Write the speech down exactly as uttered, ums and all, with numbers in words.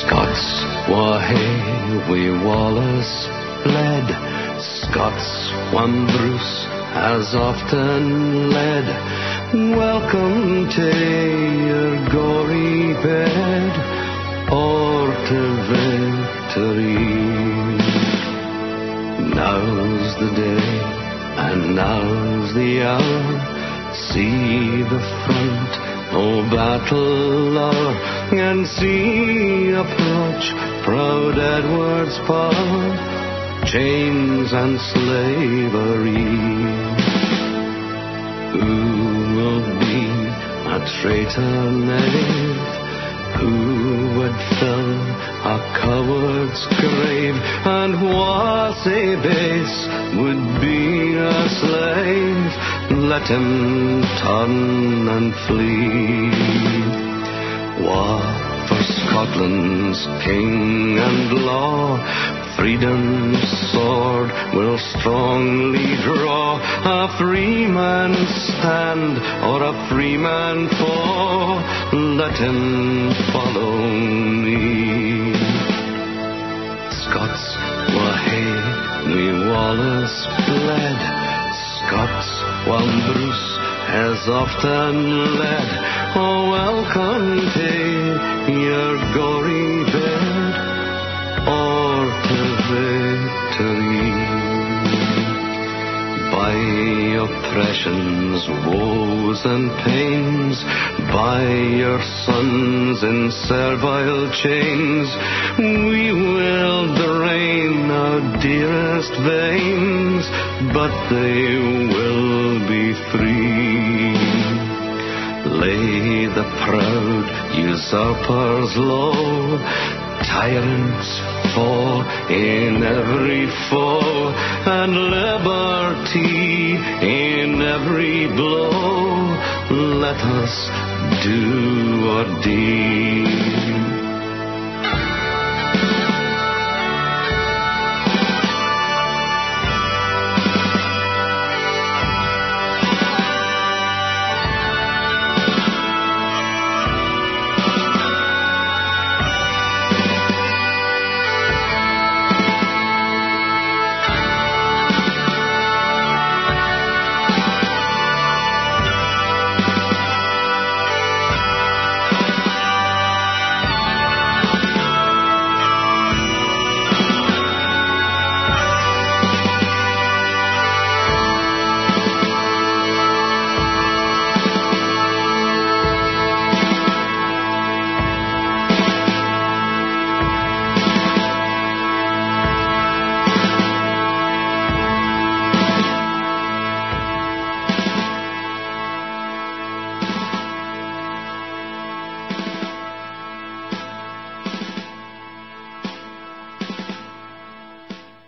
Scots wha hae wi Wallace bled, Scots whan Bruce has often led. Welcome to your gory bed, or to victory. Now's the day, and now's the hour. See the front o' battle hour, and see approach proud Edward's power, chains and slavery. Who will be a traitor knave? Who would fill a coward's grave? And was a base would be a slave? Let him turn and flee. War for Scotland's king and law, freedom's sword will strongly draw. A free man stand or a free man fall, let him follow me. Scots wha hae wi Wallace bled, Scots while Bruce has often led. Oh, welcome to your gory bed, or to victory. By oppression's woes and pains, by your sons in servile chains, we will drain our dearest veins, but they will be free. Lay the proud usurpers low, tyrants fall in every foe, and liberty in every blow. Let us do our deed.